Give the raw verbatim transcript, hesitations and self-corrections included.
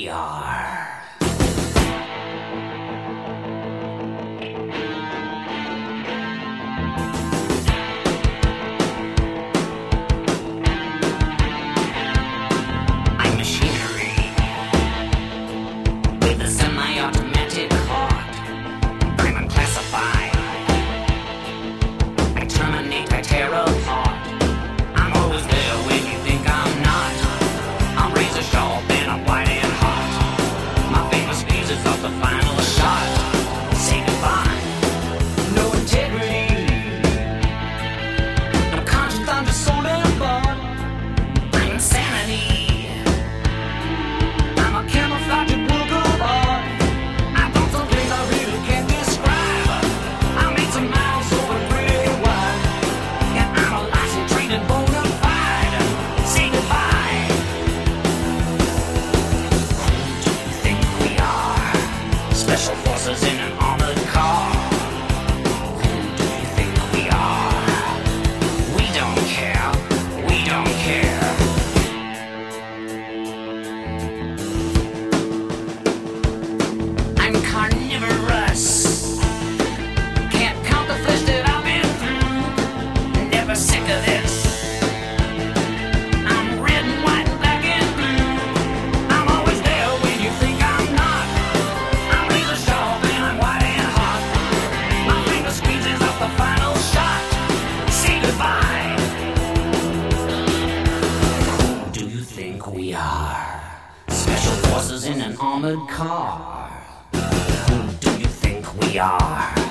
we are? I'm machinery with a semi-automatic heart. I'm unclassified. I terminate, I tear apart. I'm always there when you think I'm not. I'm razor sharp and I'm white and hot. My famous speech is off the final shot. Say goodbye. No integrity. No conscience, I'm just soul and blood. I'm insanity. I'm a camouflaged work of art. I've done some things I really can't describe. I made some miles over pretty wide. And I'm a licensed, trained and bona fide. Say goodbye. Who do you think we are? Special forces in an armored car. Who do you think we are? We don't care. We don't care. I'm carnivorous. Can't count the flesh that I've been through. Never sick of this. I'm red and white and black and blue. I'm always there when you think I'm not. I'm razor sharp and I'm white and hot. My finger squeezes off the final shot. Say goodbye. Who do you think we are? Special forces in an armored car. Who do you think we are?